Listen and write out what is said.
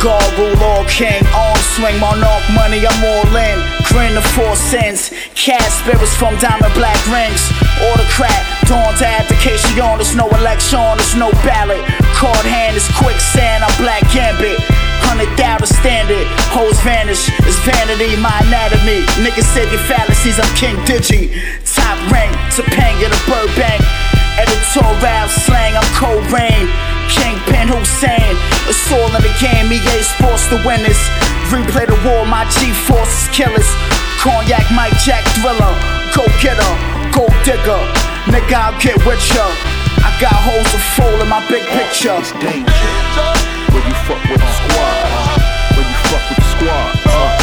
God rule all king, arm swing, monarch money, I'm all in. Grin the four sins, cast spirits from diamond black rings. Autocrat, dawn to abdication, there's no election, there's no ballot. Card hand is quicksand, I'm black gambit. 100,000 standard, hoes vanish, it's vanity, my anatomy. Niggas say your fallacies, I'm King Digi. Top rank, Topanga to Burbank. Editorial slang, I'm Cold Rain. Kingpin Hussein, it's all in the game, EA Sports the winners. Replay the war, my G-Force is killers. Cognac, Mike Jack, Thriller. Go getter, go digger. Nigga, I'll get with ya. I got holes to fold in my big picture. It's danger when you fuck with the squad. When you fuck with the squad.